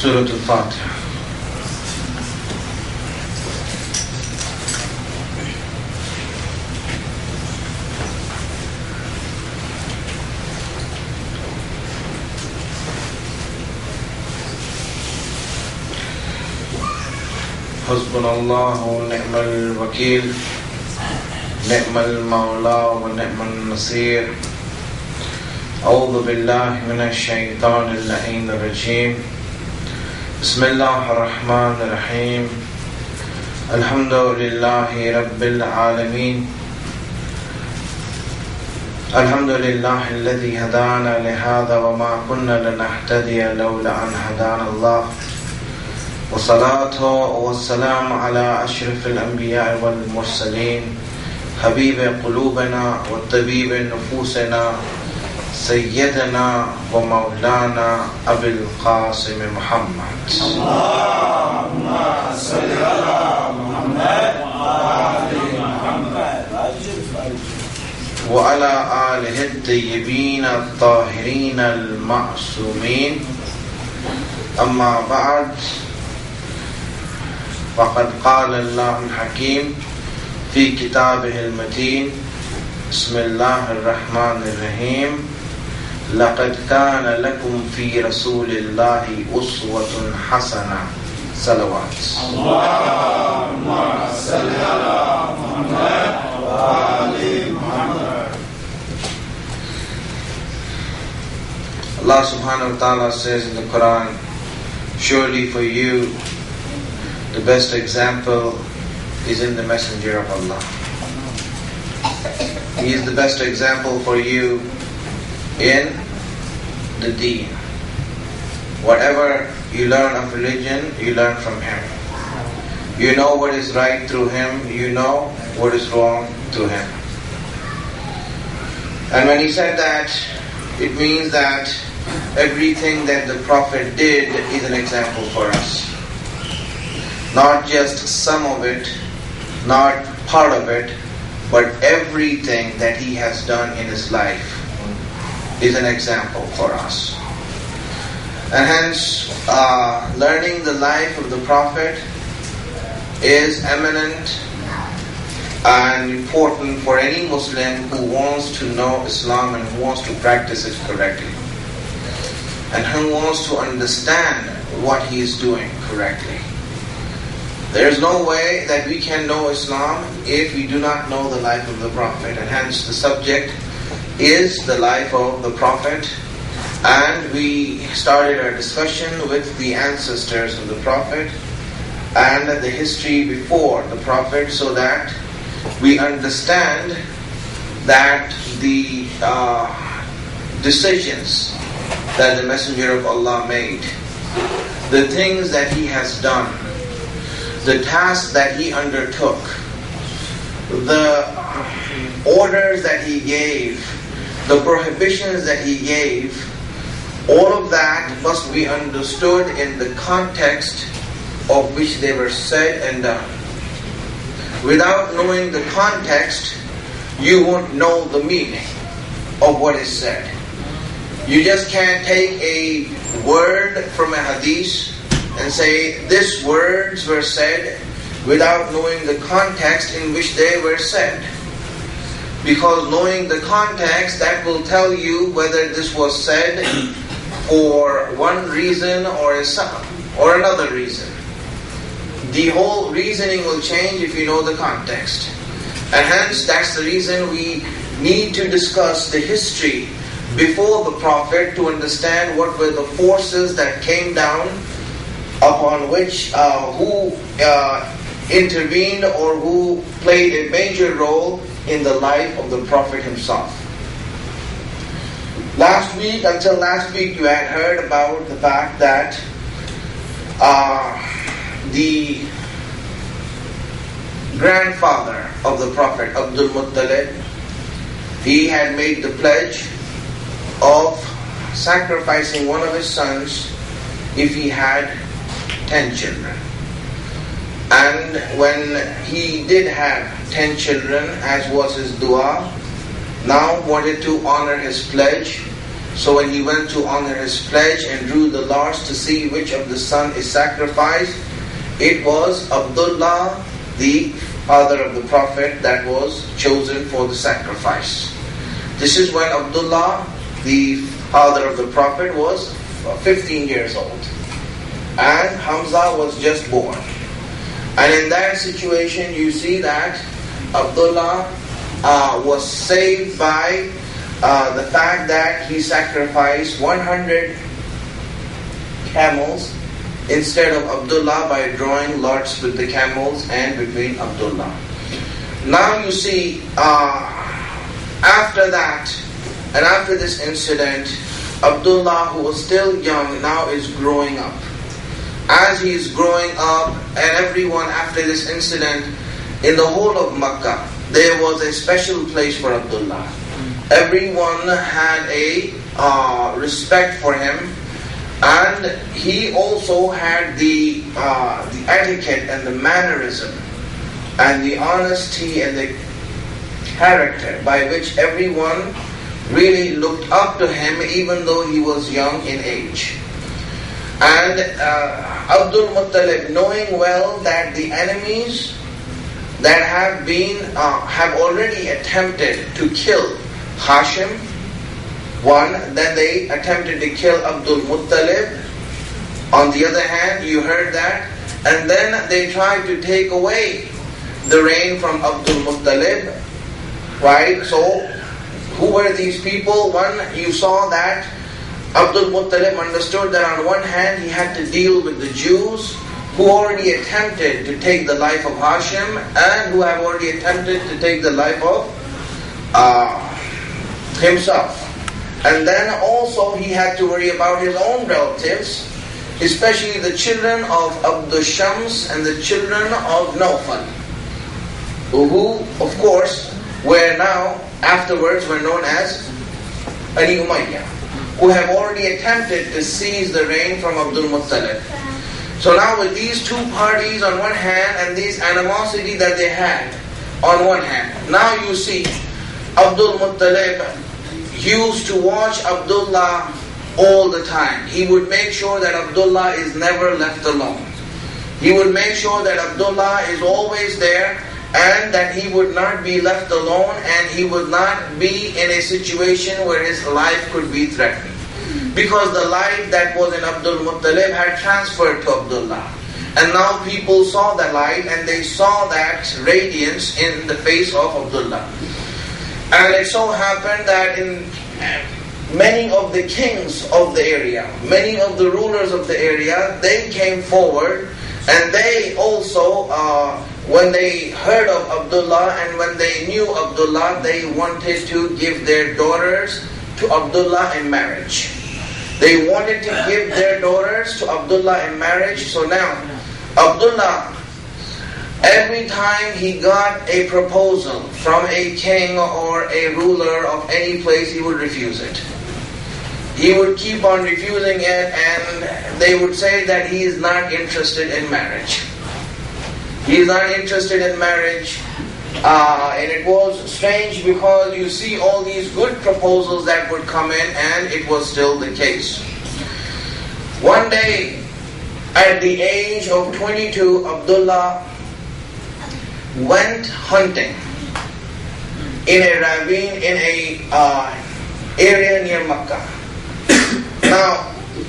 Surah Al-Fatiha. حسبنا الله ونعم الوكيل نعم المولى ونعم النصير أعوذ بالله من الشيطان اللعين الرجيم بسم الله الرحمن الرحيم الحمد لله رب العالمين الحمد لله الذي هدانا لهذا وما كنا لنهتدي لولا أن هدانا الله والصلاة والسلام على أشرف الأنبياء والمرسلين حبيب قلوبنا وطبيب نفوسنا سيدنا ومولانا أبي القاسم محمد اللهم صل على محمد وآل محمد وعلى آله الطيبين الطاهرين المعصومين أما بعد فقد قال الله الحكيم في كتابه المتين بسم الله الرحمن الرحيم لقد كان لكم في رسول الله أسوة حسنة صلوات اللهم صل على محمد وآل محمد. Allah subhanahu wa ta'ala says in the Quran, surely for you the best example is in the Messenger of Allah. He is the best example for you in the deen. Whatever you learn of religion, you learn from him. You know what is right through him, you know what is wrong through him. And when he said that, it means that everything that the Prophet did is an example for us. Not just some of it, not part of it, but everything that he has done in his life is an example for us. And hence, learning the life of the Prophet is eminent and important for any Muslim who wants to know Islam and who wants to practice it correctly. And who wants to understand what he is doing correctly. There is no way that we can know Islam if we do not know the life of the Prophet. And hence the subject is the life of the Prophet. And we started our discussion with the ancestors of the Prophet and the history before the Prophet, so that we understand that the decisions that the Messenger of Allah made, the things that he has done, the tasks that he undertook, the orders that he gave, the prohibitions that he gave, all of that must be understood in the context of which they were said and done. Without knowing the context, you won't know the meaning of what is said. You just can't take a word from a hadith and say, these words were said, without knowing the context in which they were said. Because knowing the context, that will tell you whether this was said for one reason or another reason. The whole reasoning will change if you know the context. And hence, that's the reason we need to discuss the history before the Prophet to understand what were the forces that came down upon which who intervened or who played a major role in the life of the Prophet himself. Until last week, you had heard about the fact that the grandfather of the Prophet, Abdul Muttalib, he had made the pledge of sacrificing one of his sons if he had 10 children. And when he did have 10 children, as was his dua, now wanted to honor his pledge, So when he went to honor his pledge and drew the lots to see which of the son is sacrificed, it was Abdullah, the father of the Prophet, that was chosen for the sacrifice. This is when Abdullah, the father of the Prophet, was 15 years old. And Hamza was just born. And in that situation you see that Abdullah was saved by the fact that he sacrificed 100 camels instead of Abdullah by drawing lots with the camels and between Abdullah. Now you see, after that, and after this incident, Abdullah, who was still young, now is growing up. As he is growing up, and everyone after this incident, in the whole of Makkah, there was a special place for Abdullah. Everyone had a respect for him, and he also had the etiquette and the mannerism and the honesty and the character by which everyone really looked up to him, even though he was young in age. And Abdul Muttalib, knowing well that the enemies that have already attempted to kill Hashim, then they attempted to kill Abdul Muttalib. On the other hand, you heard that, and then they tried to take away the reign from Abdul Muttalib, right? So, who were these people? One, you saw that Abdul Muttalib understood that on one hand he had to deal with the Jews who already attempted to take the life of Hashim and who have already attempted to take the life of himself. And then also he had to worry about his own relatives, especially the children of Abdul Shams and the children of Nawfal, who of course were now afterwards were known as Bani Umayyah, who have already attempted to seize the reign from Abdul Muttalib. So now with these two parties on one hand and this animosity that they had on one hand, now you see Abdul Muttalib used to watch Abdullah all the time. He would make sure that Abdullah is never left alone. He would make sure that Abdullah is always there and that he would not be left alone and he would not be in a situation where his life could be threatened. Because the light that was in Abdul Muttalib had transferred to Abdullah. And now people saw the light and they saw that radiance in the face of Abdullah. And it so happened that in many of the kings of the area, many of the rulers of the area, they came forward and they also, when they heard of Abdullah and when they knew Abdullah, they wanted to give their daughters to Abdullah in marriage. They wanted to give their daughters to Abdullah in marriage. So now, Abdullah, every time he got a proposal from a king or a ruler of any place, he would refuse it. He would keep on refusing it and they would say that he is not interested in marriage. He is not interested in marriage. And it was strange because you see all these good proposals that would come in and it was still the case. One day, at the age of 22, Abdullah went hunting in a ravine, in a area near Makkah. Now,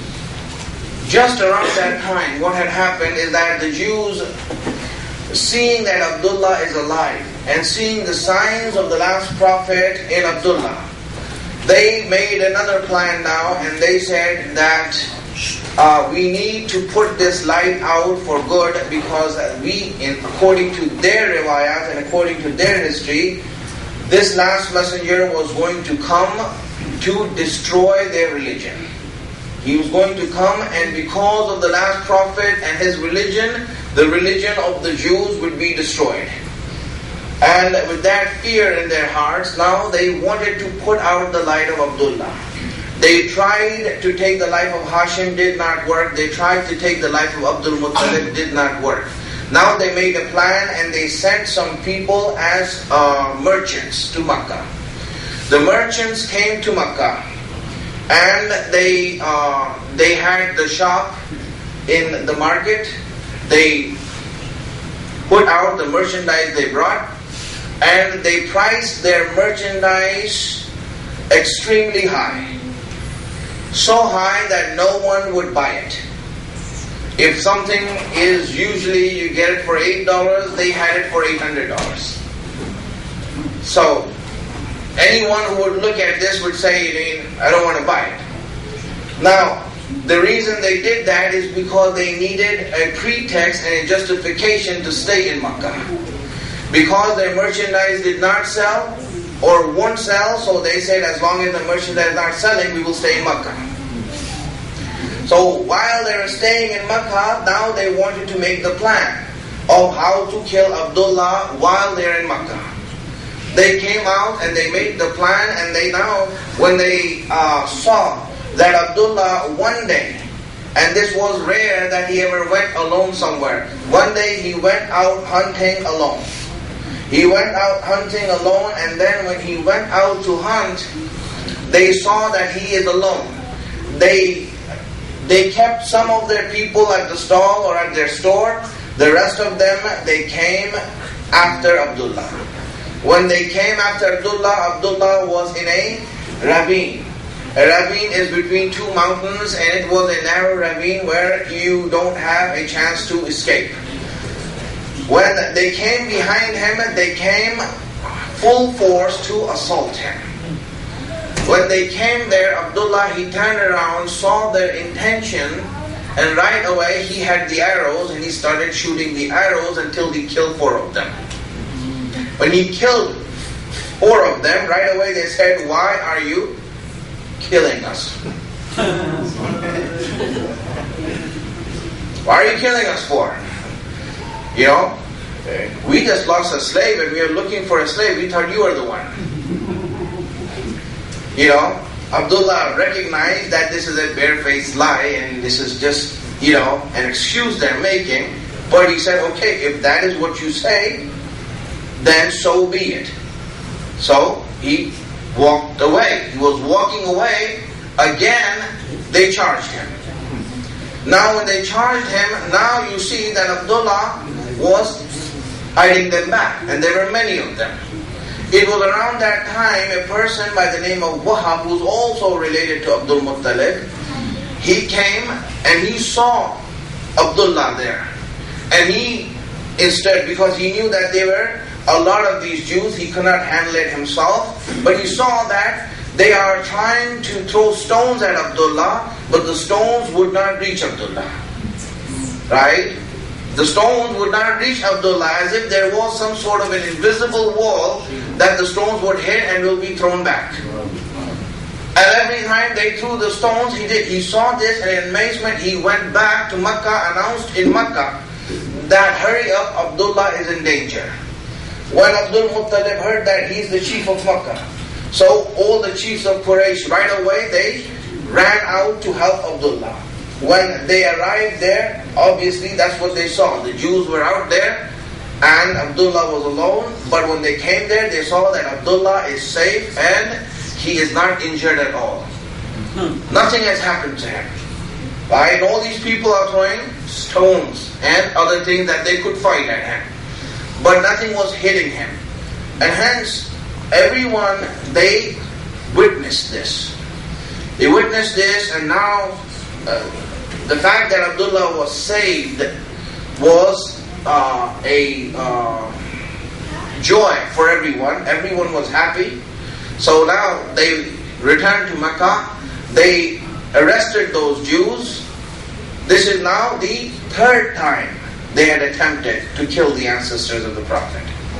just around that time, what had happened is that the Jews, seeing that Abdullah is alive and seeing the signs of the last prophet in Abdullah, they made another plan now and they said that we need to put this light out for good because according to their riwayat and according to their history, this last messenger was going to come to destroy their religion. He was going to come and because of the last prophet and his religion, the religion of the Jews would be destroyed. And with that fear in their hearts, now they wanted to put out the light of Abdullah. They tried to take the life of Hashim, did not work. They tried to take the life of Abdul Muttalib, did not work. Now they made a plan and they sent some people as merchants to Makkah. The merchants came to Makkah and they had the shop in the market. They put out the merchandise they brought, and they priced their merchandise extremely high. So high that no one would buy it. If something is usually you get it for $8, they had it for $800. So anyone who would look at this would say, I don't want to buy it. Now, the reason they did that is because they needed a pretext and a justification to stay in Makkah. Because their merchandise did not sell or won't sell, so they said as long as the merchandise is not selling, we will stay in Makkah. So while they were staying in Makkah, now they wanted to make the plan of how to kill Abdullah while they're in Makkah. They came out and they made the plan, and they now, when they saw that Abdullah one day, and this was rare that he ever went alone somewhere. One day he went out hunting alone. He went out hunting alone, and then when he went out to hunt, they saw that he is alone. They kept some of their people at the stall or at their store. The rest of them, they came after Abdullah. When they came after Abdullah, Abdullah was in a ravine. A ravine is between two mountains, and it was a narrow ravine where you don't have a chance to escape. When they came behind him, they came full force to assault him. When they came there, Abdullah, he turned around, saw their intention, and right away he had the arrows, and he started shooting the arrows until he killed 4 of them. When he killed 4 of them, right away they said, "Why are you killing us? Why are you killing us for? We just lost a slave and we are looking for a slave. We thought you were the one." Abdullah recognized that this is a barefaced lie and this is just, an excuse they're making. But he said, okay, if that is what you say, then so be it. So he walked away. He was walking away. Again, they charged him. Now when they charged him, now you see that Abdullah was hiding them back. And there were many of them. It was around that time a person by the name of Wahab, who's also related to Abdul Muttalib, he came and he saw Abdullah there. And he, instead, because he knew that there were a lot of these Jews, he could not handle it himself, but he saw that they are trying to throw stones at Abdullah, but the stones would not reach Abdullah. Right? The stones would not reach Abdullah, as if there was some sort of an invisible wall that the stones would hit and will be thrown back. And every time they threw the stones, he saw this, and in amazement he went back to Makkah, announced in Makkah that hurry up, Abdullah is in danger. When Abdul Muttalib heard that, he's the chief of Makkah. So all the chiefs of Quraysh, right away they ran out to help Abdullah. When they arrived there, obviously that's what they saw. The Jews were out there and Abdullah was alone. But when they came there, they saw that Abdullah is safe and he is not injured at all. Nothing has happened to him. Right? All these people are throwing stones and other things that they could fight at him. But nothing was hitting him. And hence, everyone, they witnessed this. They witnessed this, and now the fact that Abdullah was saved was a joy for everyone. Everyone was happy. So now they returned to Makkah. They arrested those Jews. This is now the 3rd time they had attempted to kill the ancestors of the Prophet.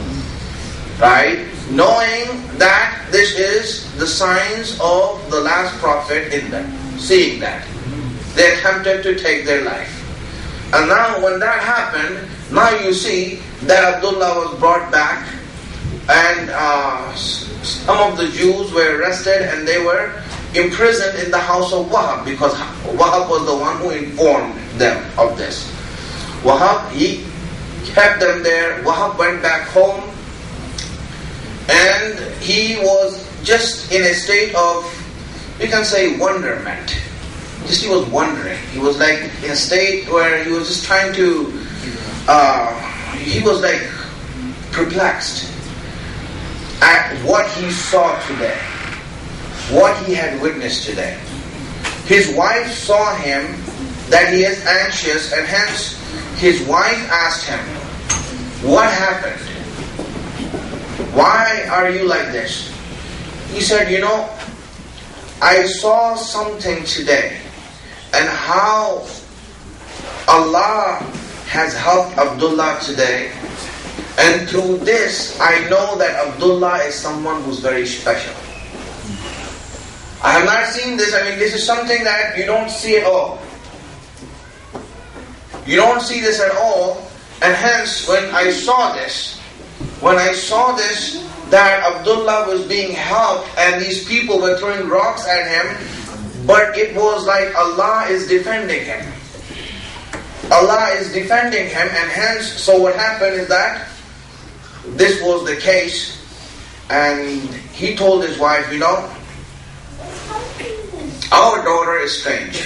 Right? Knowing that this is the signs of the last Prophet in them. Seeing that. They attempted to take their life. And now when that happened, now you see that Abdullah was brought back, and some of the Jews were arrested and they were imprisoned in the house of Wahab, because Wahab was the one who informed them of this. Wahab, he kept them there. Wahab went back home, and he was just in a state of you can say wonderment. Just he was wondering. He was like in a state where he was just trying to, he was like perplexed at what he saw today, what he had witnessed today. His wife saw him that he is anxious, and hence his wife asked him, what happened? Why are you like this? He said, I saw something today, and how Allah has helped Abdullah today, and through this I know that Abdullah is someone who's very special. I have not seen this. This is something that you don't see at all. You don't see this at all, and hence when I saw this, that Abdullah was being helped and these people were throwing rocks at him, but it was like Allah is defending him. Allah is defending him, and hence, so what happened is that this was the case, and he told his wife, our daughter is strange.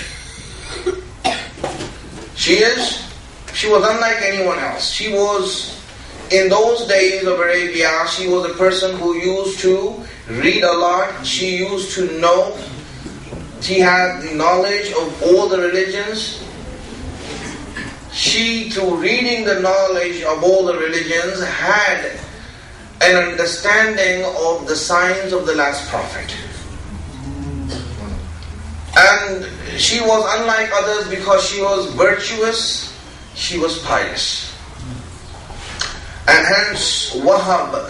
She was unlike anyone else. She was, in those days of Arabia, she was a person who used to read a lot. She used to know. She had the knowledge of all the religions. She, through reading the knowledge of all the religions, had an understanding of the signs of the last prophet. And she was unlike others because she was virtuous, she was pious. And hence Wahab,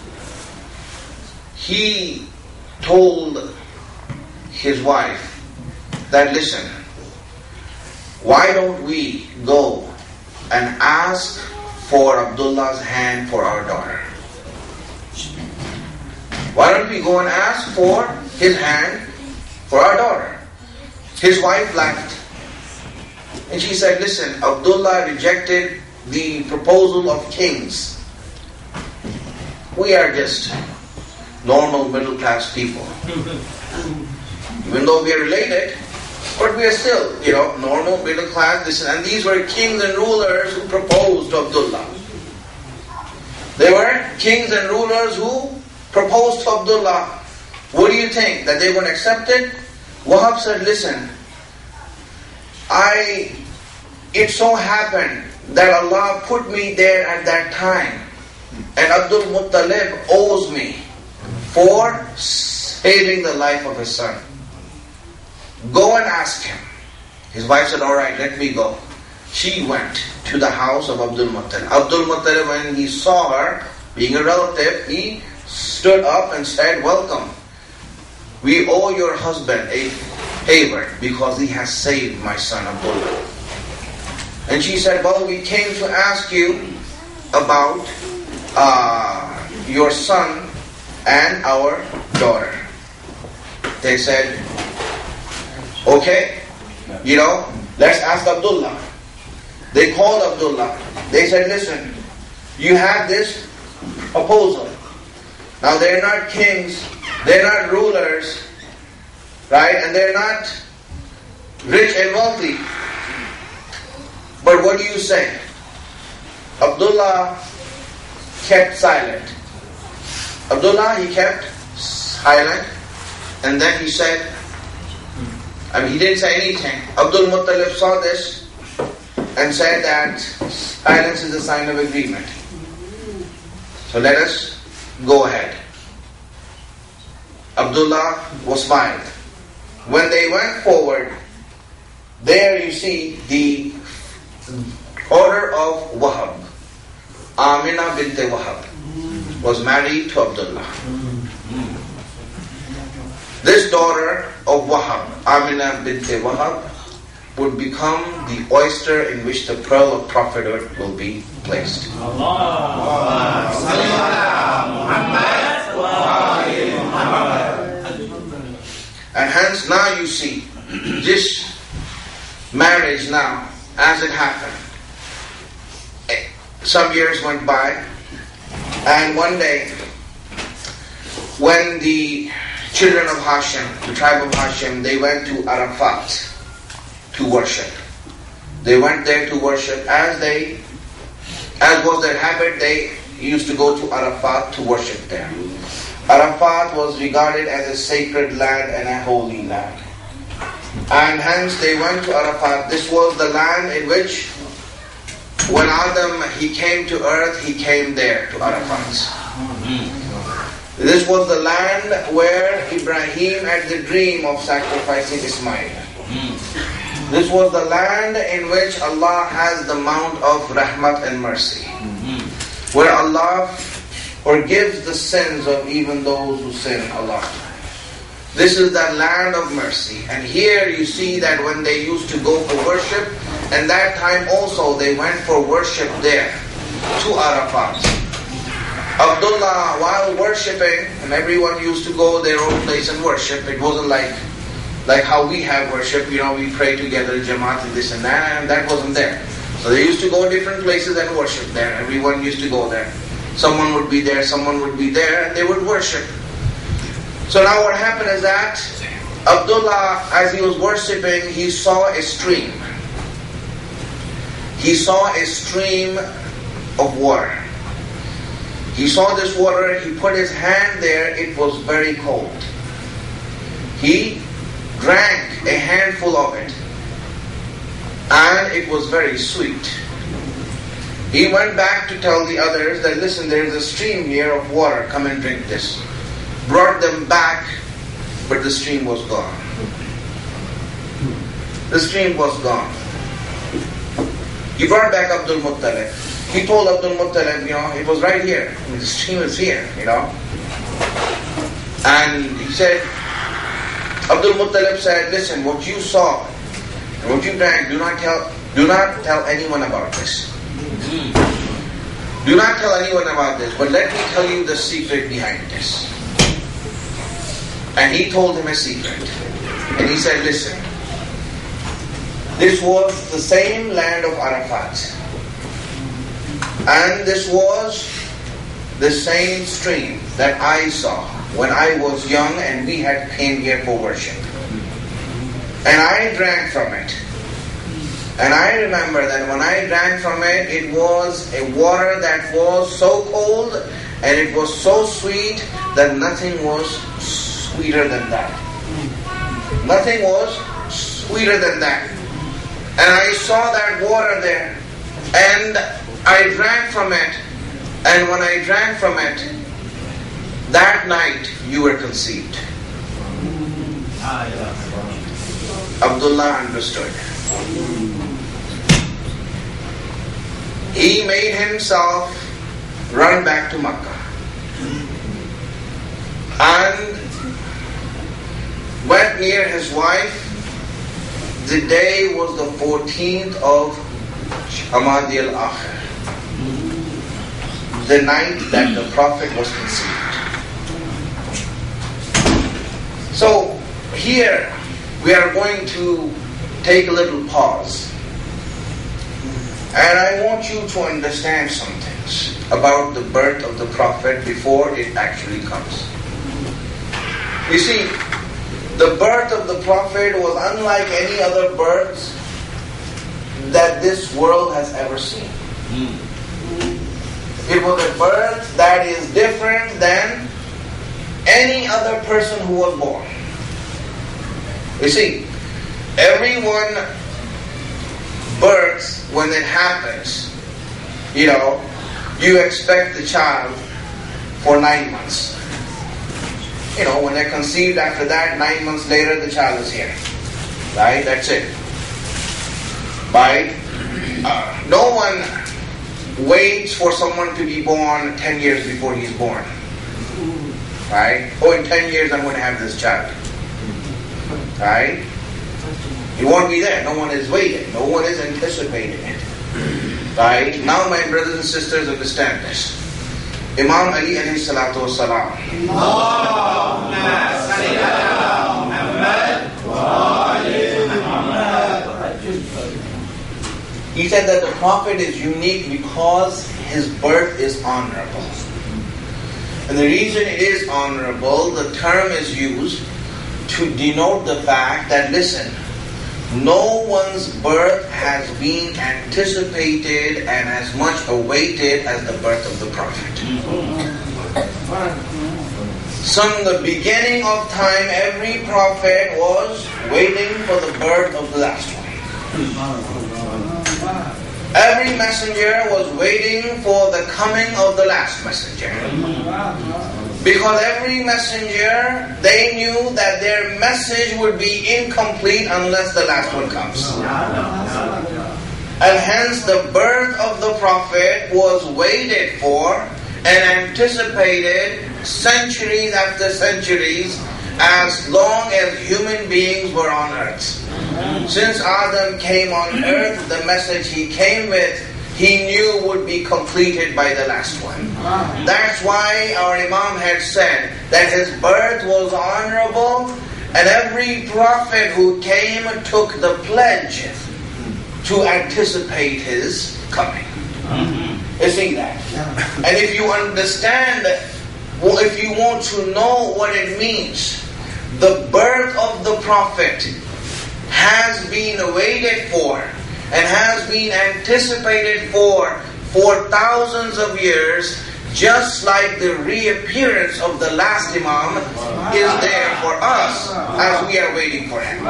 he told his wife that, listen, why don't we go and ask for Abdullah's hand for our daughter? Why don't we go and ask for his hand for our daughter? His wife laughed. And she said, listen, Abdullah rejected the proposal of kings. We are just normal middle class people. Even though we are related, but we are still, normal middle class. Listen, and these were kings and rulers who proposed to Abdullah. They were kings and rulers who proposed to Abdullah. What do you think? That they were going to accept it? Wahab said, listen, it so happened that Allah put me there at that time, and Abdul Muttalib owes me for saving the life of his son. Go and ask him. His wife said, alright, let me go. She went to the house of Abdul Muttalib. Abdul Muttalib, when he saw her, being a relative, he stood up and said, welcome. We owe your husband a favor because he has saved my son Abdullah. And she said, well, we came to ask you about your son and our daughter. They said, okay, let's ask Abdullah. They called Abdullah. They said, listen, you have this proposal. Now they're not kings, they're not rulers, right? And they're not rich and wealthy. But what do you say? Abdullah kept silent. He kept silent, and then he said, he didn't say anything. Abdul Muttalib saw this and said that silence is a sign of agreement. So let us go ahead. Abdullah was smiled. When they went forward, there you see the daughter of Wahab, Amina bint Wahab, was married to Abdullah. This daughter of Wahab, Amina bint Wahab, would become the oyster in which the pearl of prophethood will be placed. And hence now you see this marriage now, as it happened. Some years went by, and one day when the children of Hashim, the tribe of Hashim, they went to Arafat to worship. They went there to worship. As was their habit, they used to go to Arafat to worship there. Arafat was regarded as a sacred land and a holy land. And hence they went to Arafat. This was the land in which when Adam, he came to earth, he came there to Arafat. This was the land where Ibrahim had the dream of sacrificing Ismail. This was the land in which Allah has the mount of rahmat and mercy, where Allah forgives the sins of even those who sin Allah. This is the land of mercy. And here you see that when they used to go for worship, and that time also they went for worship there to Arafat. Abdullah, while worshipping, and everyone used to go their own place and worship. It wasn't like how we have worship, we pray together, Jamaat and this and that, and that wasn't there. So they used to go different places and worship there. Everyone used to go there. Someone would be there, someone would be there, and they would worship. So now what happened is that Abdullah, as he was worshipping, he saw a stream. He saw a stream of water. He saw this water, he put his hand there, it was very cold. He drank a handful of it, and it was very sweet. He went back to tell the others that, listen, there is a stream here of water, come and drink this. Brought them back, but the stream was gone. The stream was gone. He brought back Abdul Muttalib. He told Abdul Muttalib, it was right here. The stream is here, And he said, Abdul Muttalib said, listen, what you saw and what you drank, do not tell anyone about this. Do not tell anyone about this, but let me tell you the secret behind this. And he told him a secret. And he said, listen, this was the same land of Arafat. And this was the same stream that I saw when I was young and we had came here for worship. And I drank from it. And I remember that when I drank from it, it was a water that was so cold and it was so sweet that nothing was sweeter than that. Nothing was sweeter than that. And I saw that water there. And I drank from it. And when I drank from it, that night you were conceived. Abdullah understood. He made himself run back to Makkah. And went near his wife. The day was the 14th of Jamadi al-Akhir, the night that the Prophet was conceived. So here we are going to take a little pause. And I want you to understand some things about the birth of the Prophet before it actually comes. You see, the birth of the Prophet was unlike any other birth that this world has ever seen. It was a birth that is different than any other person who was born. You see, everyone births when it happens. You expect the child for 9 months. When they're conceived, after that, 9 months later, the child is here. Right? That's it. Right? No one waits for someone to be born 10 years before he's born. Right? In 10 years I'm going to have this child. Right? He won't be there. No one is waiting. No one is anticipating it. Right? Now my brothers and sisters understand this. Imam Ali alayhi salatu wasalam. He said that the Prophet is unique because his birth is honorable. And the reason it is honorable, the term is used to denote the fact that, listen, no one's birth has been anticipated and as much awaited as the birth of the Prophet. From the beginning of time, every prophet was waiting for the birth of the last one. Every messenger was waiting for the coming of the last messenger. Because every messenger, they knew that their message would be incomplete unless the last one comes. And hence the birth of the Prophet was waited for and anticipated centuries after centuries, as long as human beings were on earth. Since Adam came on earth, the message he came with, he knew would be completed by the last one. That's why our Imam had said that his birth was honorable, and every prophet who came took the pledge to anticipate his coming. You see that? And if you understand, if you want to know what it means, the birth of the Prophet has been waited for and has been anticipated for thousands of years, just like the reappearance of the last Imam is there for us as we are waiting for him.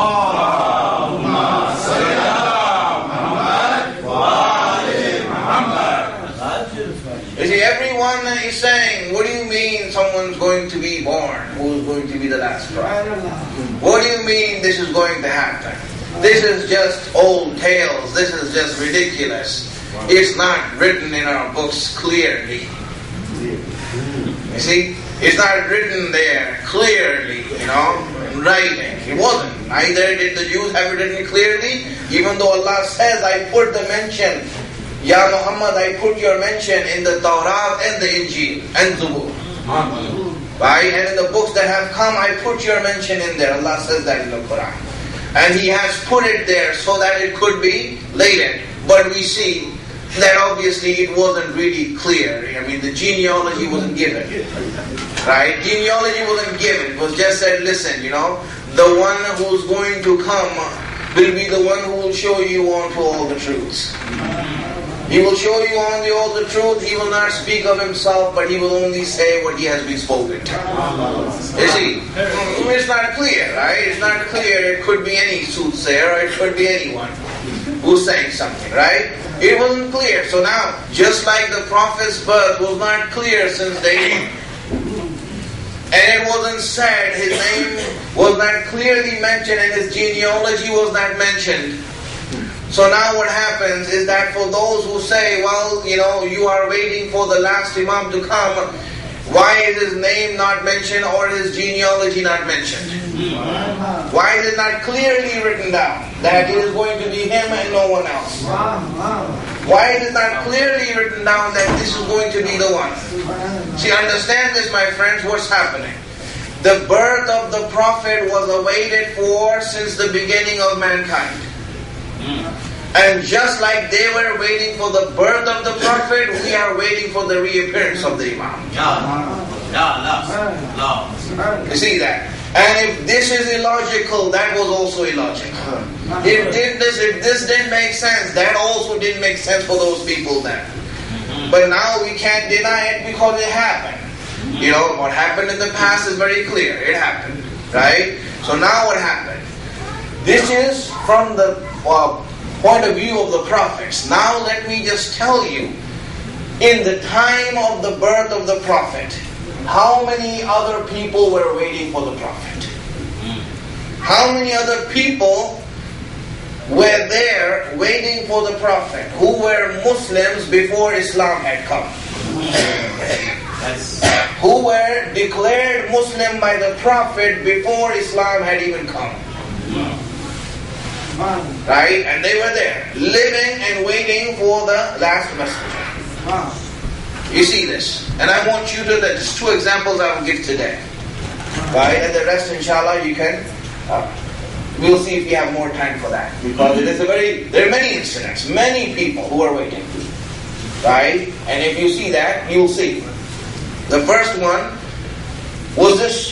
You see, everyone is saying, what do you mean someone's going to be born who's going to be the last prophet? What do you mean this is going to happen? This is just old tales. This is just ridiculous. It's not written in our books clearly. You see, it's not written there clearly, in writing. It wasn't. Neither did the Jews have it written clearly, even though Allah says, I put the mention, Ya Muhammad, I put your mention in the Tawrat and the Injil and Zabur. Right? And in the books that have come, I put your mention in there. Allah says that in the Quran. And He has put it there so that it could be later. But we see that obviously it wasn't really clear. I mean, the genealogy wasn't given. Right? Genealogy wasn't given. It was just said, listen, the one who's going to come will be the one who will show you on to all the truths. He will show you on all the truth. He will not speak of himself, but he will only say what he has been spoken to. You see, it's not clear, right? It's not clear. It could be any soothsayer, or it could be anyone who's saying something, right? It wasn't clear. So now, just like the Prophet's birth was not clear since day one, and it wasn't said, his name was not clearly mentioned, and his genealogy was not mentioned. So now what happens is that for those who say, well, you are waiting for the last Imam to come, why is his name not mentioned or his genealogy not mentioned? Why is it not clearly written down that it is going to be him and no one else? Why is it not clearly written down that this is going to be the one? See, understand this, my friends, what's happening. The birth of the Prophet was awaited for since the beginning of mankind. And just like they were waiting for the birth of the Prophet, we are waiting for the reappearance of the Imam. You see that? And if this is illogical, that was also illogical. If this didn't make sense, that also didn't make sense for those people then. But now we can't deny it because it happened. What happened in the past is very clear. It happened. Right? So now what happened? This is from the point of view of the prophets. Now let me just tell you, in the time of the birth of the Prophet, how many other people were waiting for the Prophet? How many other people were there waiting for the Prophet who were Muslims before Islam had come? Who were declared Muslim by the Prophet before Islam had even come? Right? And they were there, living and waiting for the last messenger. You see this? And I want you to, just two examples I will give today. Right? And the rest, inshallah, you can, we'll see if we have more time for that. Because there are many incidents, many people who are waiting. Right? And if you see that, you'll see. The first one was this.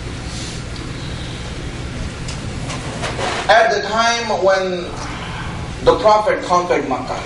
At the time when the Prophet conquered Makkah,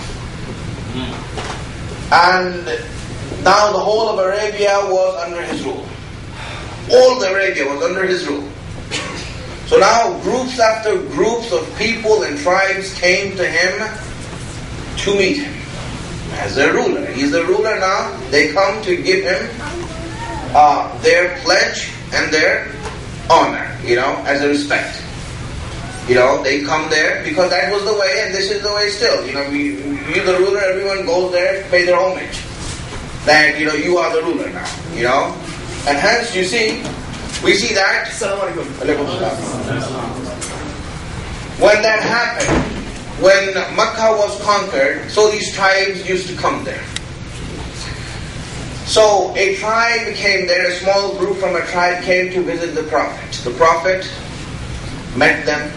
and now the whole of Arabia was under his rule. All the Arabia was under his rule. So now groups after groups of people and tribes came to him to meet him as their ruler. He's the ruler now. They come to give him their pledge and their honor, as a respect. They come there because that was the way, and this is the way still. You're the ruler, everyone goes there to pay their homage. That, you are the ruler now, And hence, we see that when that happened, when Makkah was conquered, so these tribes used to come there. So a tribe came there, a small group from a tribe came to visit the Prophet. The Prophet met them,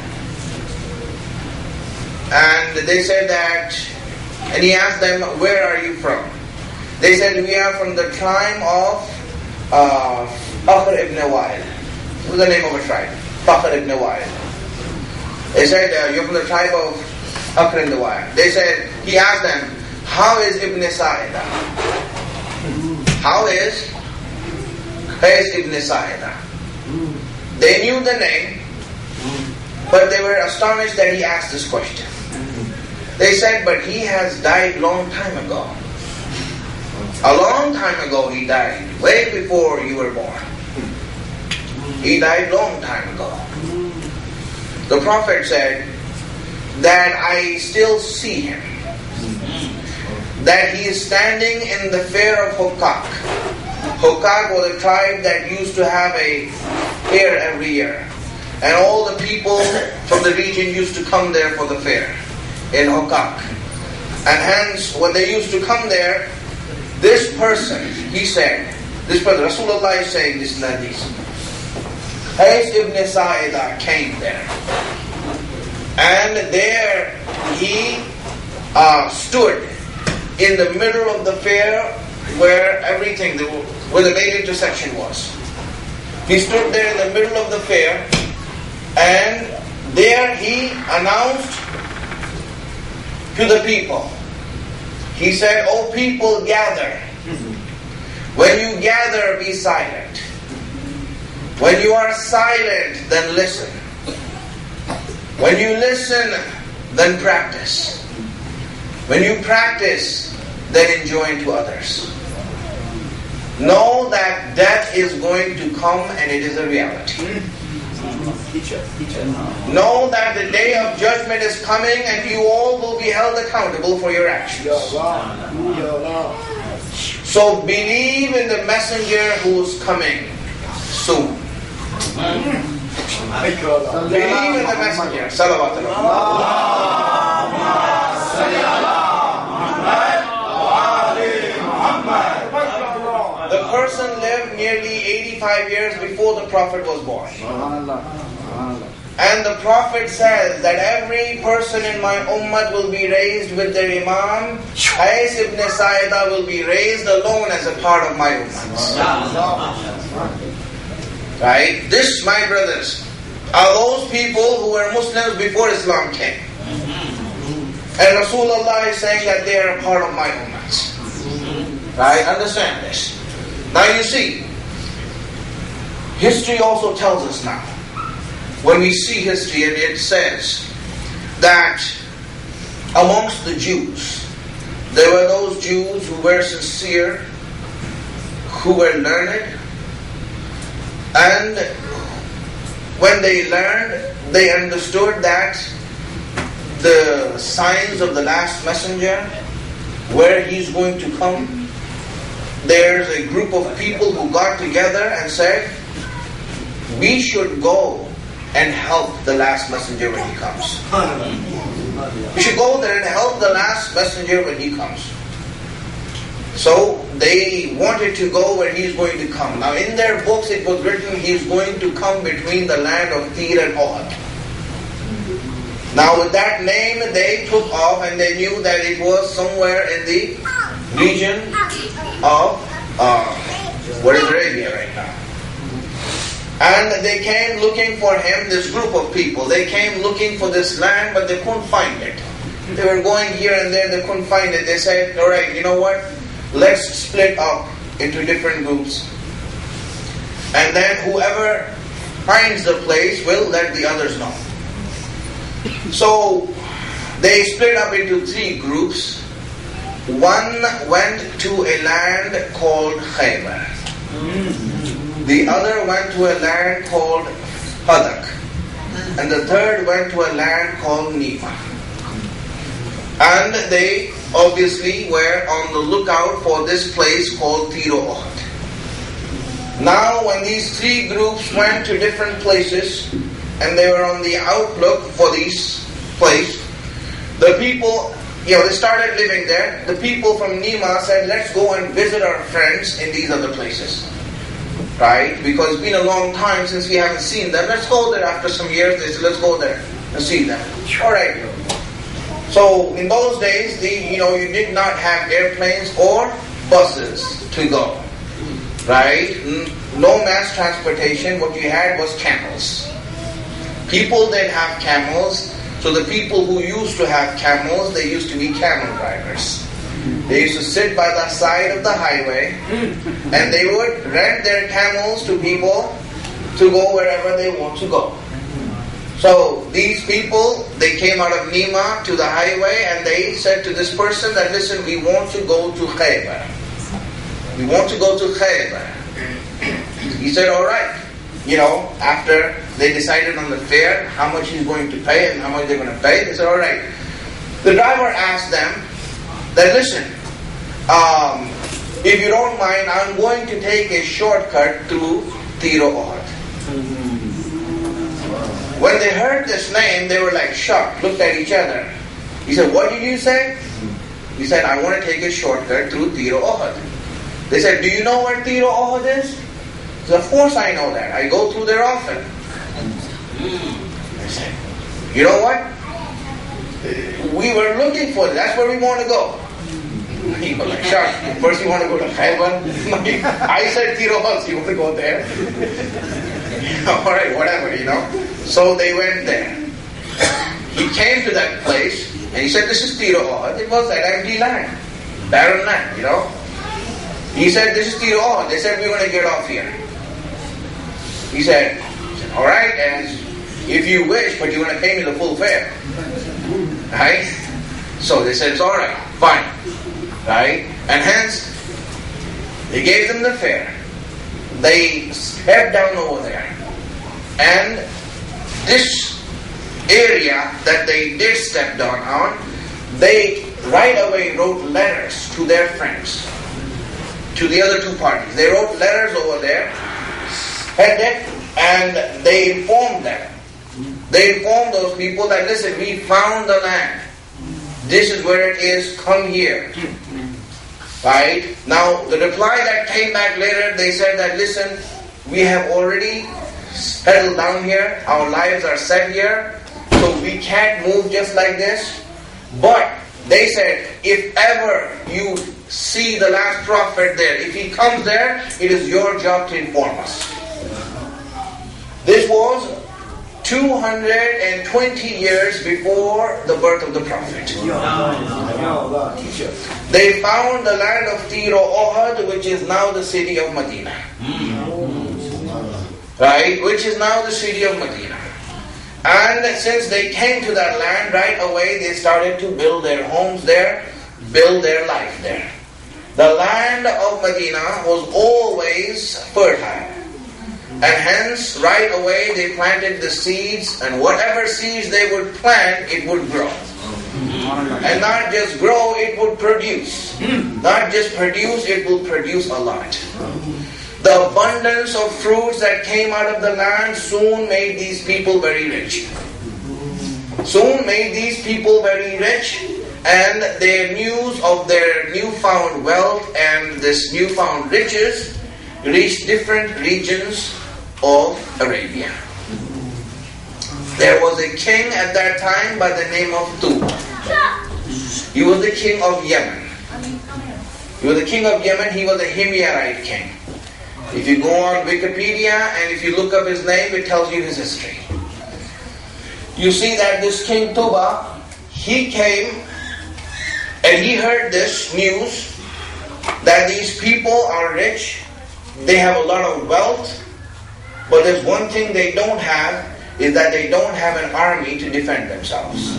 and they said that, and he asked them, where are you from? They said, we are from the tribe of Fakhr ibn Wa'il. What was the name of a tribe? Fakhr ibn Wa'il. They said, you're from the tribe of Fakhr ibn Wa'il. They said, he asked them, how is Ibn Sa'idah? How is Qais ibn Sa'idah? They knew the name, but they were astonished that he asked this question. They said, but he has died long time ago. A long time ago he died, way before you were born. He died long time ago. The Prophet said that I still see him. That he is standing in the fair of Hukak. Hukak was a tribe that used to have a fair every year. And all the people from the region used to come there for the fair in Hukak. And hence, when they used to come there, this person, he said, this person, Rasulullah is saying this in hadith, Qais ibn Sa'idah came there. And there he stood in the middle of the fair where everything, where the main intersection was. He stood there in the middle of the fair, and there he announced to the people. He said, "O people, gather. When you gather, be silent. When you are silent, then listen. When you listen, then practice. When you practice, then enjoin to others. Know that death is going to come, and it is a reality. Know that the day of judgment is coming, and you all will be held accountable for your actions. So believe in the messenger who is coming soon. Believe in the messenger. The person lived nearly 85 years before the Prophet was born. And the Prophet says that every person in my ummah will be raised with their Imam. Qais ibn Sa'idah will be raised alone as a part of my ummah. Right? This, my brothers, are those people who were Muslims before Islam came. And Rasulullah is saying that they are a part of my ummah. Right? Understand this. Now you see, history also tells us now. When we see history, and it says that amongst the Jews, there were those Jews who were sincere, who were learned, and when they learned, they understood that the signs of the last messenger, where he's going to come, there's a group of people who got together and said, we should go and help the last messenger when he comes. We should go there and help the last messenger when he comes. So they wanted to go where he's going to come. Now in their books it was written he's going to come between the land of Tir and Uhud. Now with that name they took off, and they knew that it was somewhere in the region of And they came looking for him, this group of people. They came looking for this land, but they couldn't find it. They were going here and there, they couldn't find it. They said, all right, you know what? Let's split up into different groups. And then whoever finds the place will let the others know. So they split up into 3 groups. One went to a land called Khaybar. The other went to a land called Hadak. And the third went to a land called Nima. And they obviously were on the lookout for this place called Tiro Ohad. Now when these 3 groups went to different places and they were on the outlook for this place, the people, they started living there. The people from Nima said, let's go and visit our friends in these other places. Right? Because it's been a long time since we haven't seen them. Let's go there. After some years, they said, let's go there and see them. Alright. So in those days, you did not have airplanes or buses to go. Right? No mass transportation. What you had was camels. People didn't have camels. So the people who used to have camels, they used to be camel drivers. They used to sit by the side of the highway and they would rent their camels to people to go wherever they want to go. So these people, they came out of Nima to the highway and they said to this person that, listen, we want to go to Khaybar. We want to go to Khaybar. He said, all right. After they decided on the fare, how much he's going to pay and how much they're going to pay, they said, all right. The driver asked them that, listen, if you don't mind, I'm going to take a shortcut through Tiro Ohad. When they heard this name, they were like shocked, looked at each other. He said, what did you say? He said, I want to take a shortcut through Tiro Ohad. They said, do you know where Tiro Ohad is? He said, of course I know that. I go through there often. I said, you know what? We were looking for it. That's where we want to go. He was like, sure. First you want to go to Khaybar? I said Tiro Ohad, so you want to go there? Alright, whatever, So they went there. He came to that place and he said, this is Tiro Ohad. It was that empty land. Barren land, He said, this is Tiro Ohad. They said, we're going to get off here. He said, alright, and if you wish, but you're going to pay me the full fare. Right? So they said, it's alright, fine. Right? And hence, they gave them the fare. They stepped down over there. And this area that they did step down on, they right away wrote letters to their friends, to the other 2 parties. They wrote letters over there, and they informed them. They informed those people that, listen, we found the land. This is where it is, come here. Right? Now, the reply that came back later, they said that, listen, we have already settled down here. Our lives are set here. So we can't move just like this. But they said, if ever you see the last prophet there, if he comes there, it is your job to inform us. This was 220 years before the birth of the Prophet. They found the land of Tiro Ohad, which is now the city of Medina. Right? Which is now the city of Medina. And since they came to that land, right away they started to build their homes there, build their life there. The land of Medina was always fertile. And hence, right away, they planted the seeds, and whatever seeds they would plant, it would grow. And not just grow, it would produce. Not just produce, it will produce a lot. The abundance of fruits that came out of the land soon made these people very rich. Soon made these people very rich, and their news of their newfound wealth and this newfound riches reached different regions of Arabia. There was a king at that time by the name of Tuba. He was the king of Yemen. He was the king of Yemen. He was a Himyarite king. If you go on Wikipedia and if you look up his name, it tells you his history. You see that this King Tuba, he came and he heard this news that these people are rich, they have a lot of wealth, but there's one thing they don't have, is that they don't have an army to defend themselves.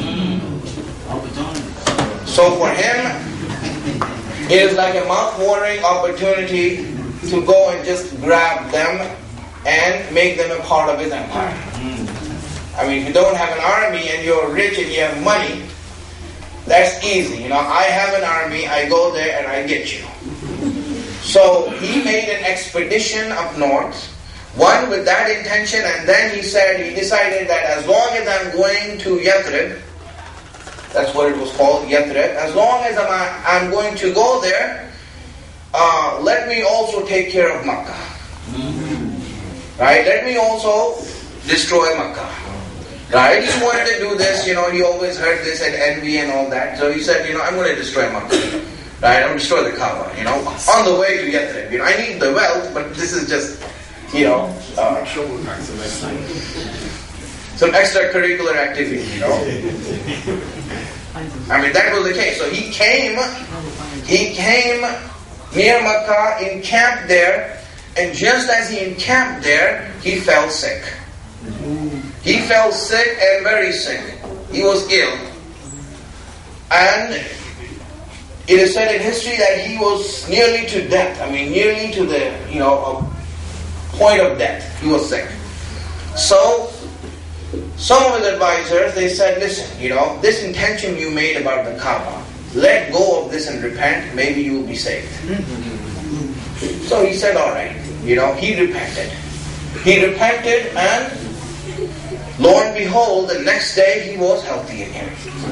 So for him, it is like a mouth-watering opportunity to go and just grab them and make them a part of his empire. I mean, if you don't have an army and you're rich and you have money, that's easy. I have an army, I go there and I get you. So he made an expedition up north, one with that intention, and then he decided that as long as I'm going to Yathrib, that's what it was called, Yathrib, as long as I'm going to go there, let me also take care of Makkah. Right? Let me also destroy Makkah. Right? He wanted to do this, he always heard this and envy and all that. So he said, I'm going to destroy Makkah. Right? I'm going to destroy the Kaaba, on the way to Yathrib. I need the wealth, but this is just, some extracurricular activity, I mean, that was the case. So he came near Makkah, encamped there, and just as he encamped there, he fell sick. He fell sick and very sick. He was ill. And it is said in history that he was nearly to death. I mean, nearly to the, point of death. He was sick. So, some of his advisors, they said, listen, this intention you made about the Kaaba, let go of this and repent, maybe you will be saved. So he said, alright, he repented. He repented and lo and behold, the next day he was healthy again.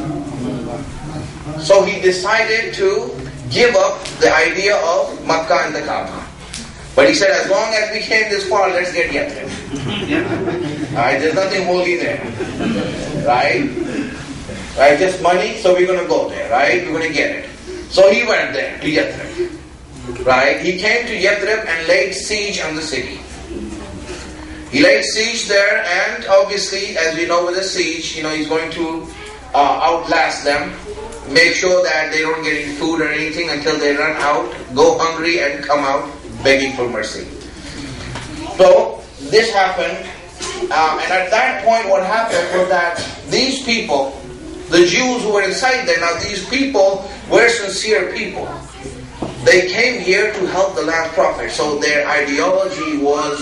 So he decided to give up the idea of Makkah and the Kaaba. But he said, as long as we came this far, let's get Yathrib. Alright, there's nothing holy there. Right? Right, just money, so we're going to go there, right? We're going to get it. So he went there to Yathrib. Right? He came to Yathrib and laid siege on the city. He laid siege there, and obviously, as we know with the siege, he's going to outlast them, make sure that they don't get any food or anything until they run out, go hungry and come out begging for mercy. So this happened, and at that point what happened was that these people, the Jews who were inside there, now these people were sincere people. They came here to help the last prophet, so their ideology was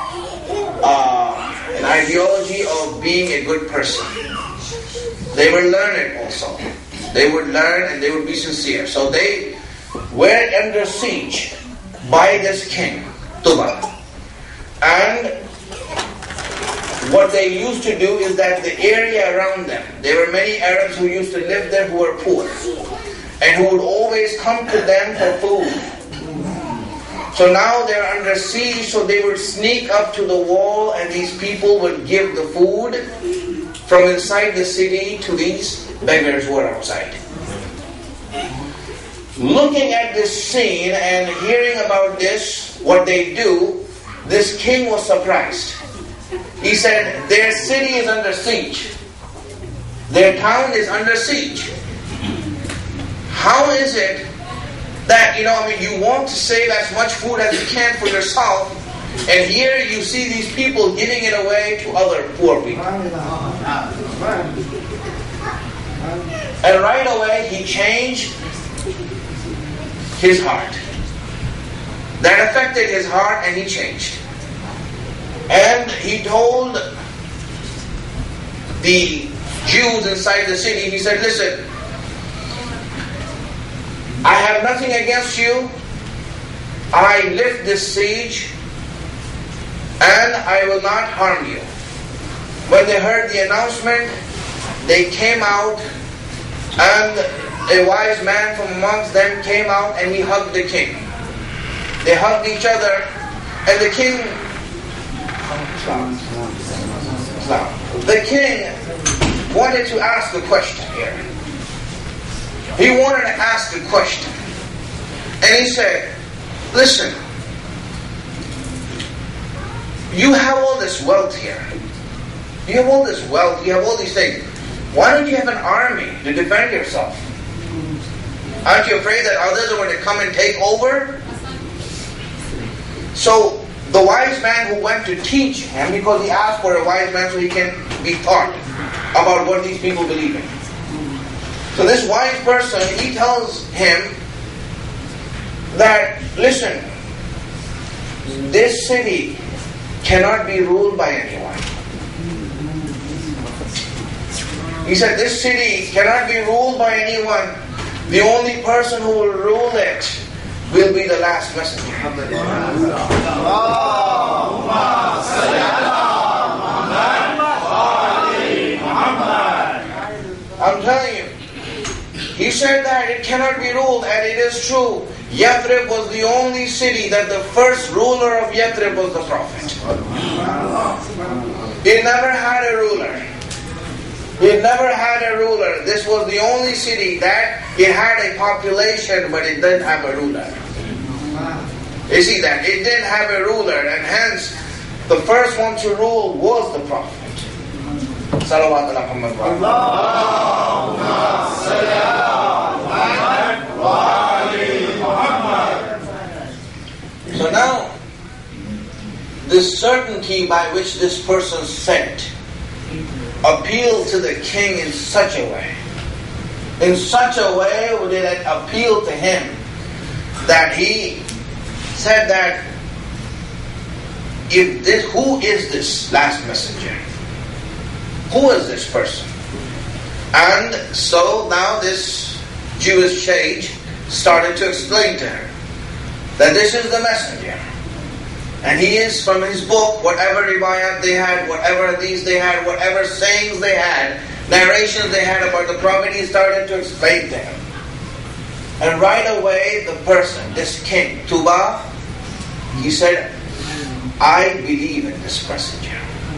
an ideology of being a good person. They were learned also. They would learn and they would be sincere. So they were under siege by this king, Tuba. And what they used to do is that the area around them, there were many Arabs who used to live there who were poor and who would always come to them for food. So now they're under siege, so they would sneak up to the wall and these people would give the food from inside the city to these beggars who are outside. Looking at this scene and hearing about this, what they do, this king was surprised. He said, their city is under siege. Their town is under siege. How is it that, you want to save as much food as you can for yourself, and here you see these people giving it away to other poor people. And right away he changed his heart. That affected his heart and he changed. And he told the Jews inside the city, he said, listen, I have nothing against you. I lift this siege and I will not harm you. When they heard the announcement, they came out, and a wise man from amongst them came out and he hugged the king. They hugged each other, and the king wanted to ask a question here. He wanted to ask a question. And he said, listen, you have all this wealth here. You have all this wealth, you have all these things. Why don't you have an army to defend yourself? Aren't you afraid that others are going to come and take over? So the wise man who went to teach him, because he asked for a wise man so he can be taught about what these people believe in. So this wise person, he tells him that, listen, this city cannot be ruled by anyone. He said, this city cannot be ruled by anyone. The only person who will rule it will be the last messenger. I'm telling you, he said that it cannot be ruled, and it is true. Yathrib was the only city that the first ruler of Yathrib was the Prophet. It never had a ruler. It never had a ruler. This was the only city that it had a population, but it didn't have a ruler. You see that? It didn't have a ruler, and hence the first one to rule was the Prophet. Salawat ala Muhammad wa ali Muhammad. So now, this certainty by which this person said appealed to the king in such a way. In such a way did it appeal to him that he said that who is this last messenger? Who is this person? And so now this Jewish sage started to explain to her that this is the messenger. And he is from his book, whatever riwayat they had, whatever hadith they had, whatever sayings they had, narrations they had about the Prophet, he started to explain to him. And right away, the person, this king, Tuba, he said, I believe in this messenger.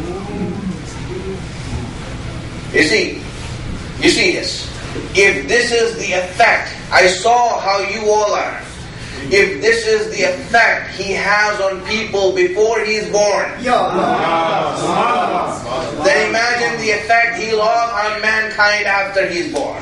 You see this. If this is the effect, I saw how you all are. If this is the effect he has on people before he's born, then imagine the effect he'll have on mankind after he's born.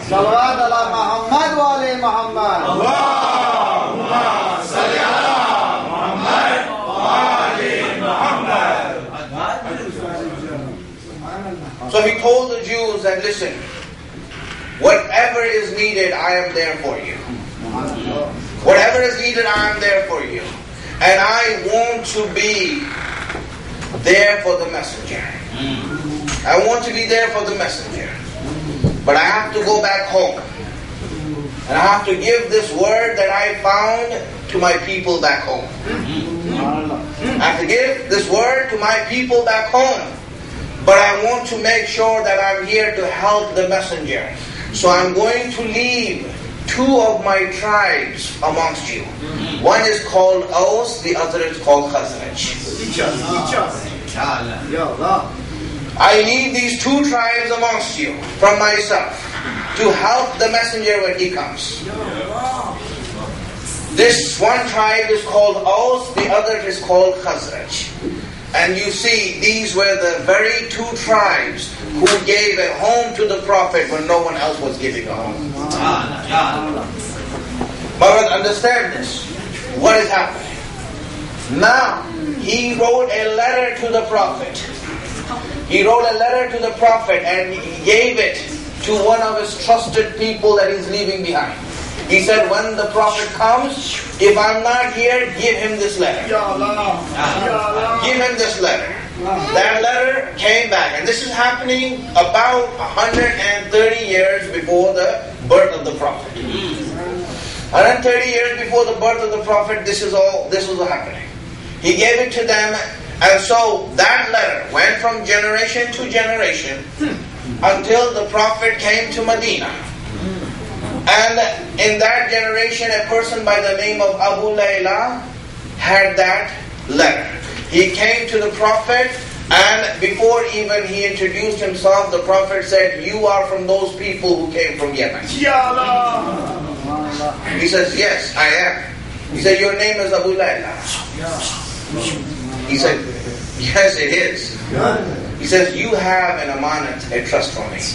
So he told the Jews that, listen, whatever is needed, I am there for you. Whatever is needed, I am there for you. And I want to be there for the messenger. I want to be there for the messenger. But I have to go back home. And I have to give this word that I found to my people back home. I have to give this word to my people back home. But I want to make sure that I'm here to help the messenger. So I'm going to leave 2 of my tribes amongst you. One is called Aus, the other is called Khazraj. I leave these 2 tribes amongst you from myself to help the messenger when he comes. This one tribe is called Aus, the other is called Khazraj. And you see, these were the very 2 tribes who gave a home to the Prophet when no one else was giving a home. But understand this. What is happening? Now, he wrote a letter to the Prophet. He wrote a letter to the Prophet and he gave it to one of his trusted people that he's leaving behind. He said, when the Prophet comes, if I'm not here, give him this letter. Give him this letter. That letter came back. And this is happening about 130 years before the birth of the Prophet. 130 years before the birth of the Prophet, this was happening. He gave it to them. And so that letter went from generation to generation until the Prophet came to Medina. And in that generation, a person by the name of Abu Layla had that letter. He came to the Prophet, and before even he introduced himself, the Prophet said, you are from those people who came from Yemen. He says, yes, I am. He said, your name is Abu Layla. He said, yes, it is. He says, you have an amanat, a trust for me.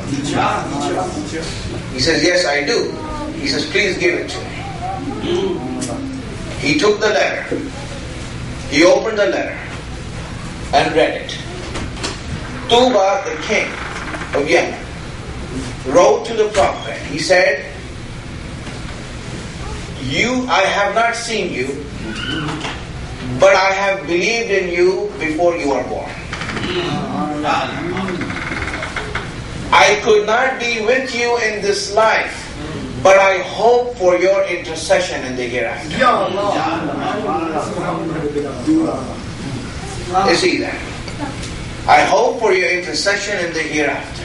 He says, yes, I do. He says, please give it to me. He took the letter. He opened the letter and read it. Tuba, the king of Yemen, wrote to the Prophet. He said, I have not seen you, but I have believed in you before you were born. I could not be with you in this life, but I hope for your intercession in the hereafter. You see that? I hope for your intercession in the hereafter.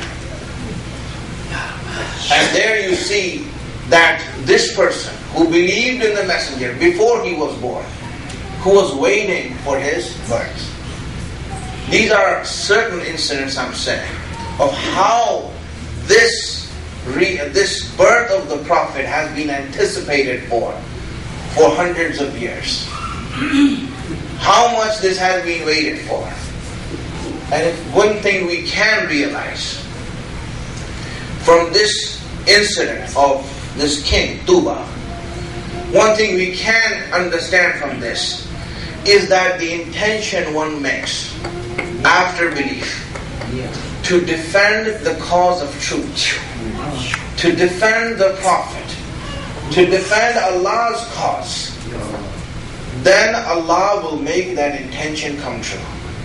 And there you see that this person who believed in the messenger before he was born, who was waiting for his birth. These are certain incidents, I'm saying, of how this birth of the Prophet has been anticipated for hundreds of years. How much this has been waited for. And if one thing we can realize from this incident of this king, Tuba, one thing we can understand from this is that the intention one makes after belief to defend the cause of truth, to defend the Prophet, to defend Allah's cause, then Allah will make that intention come true.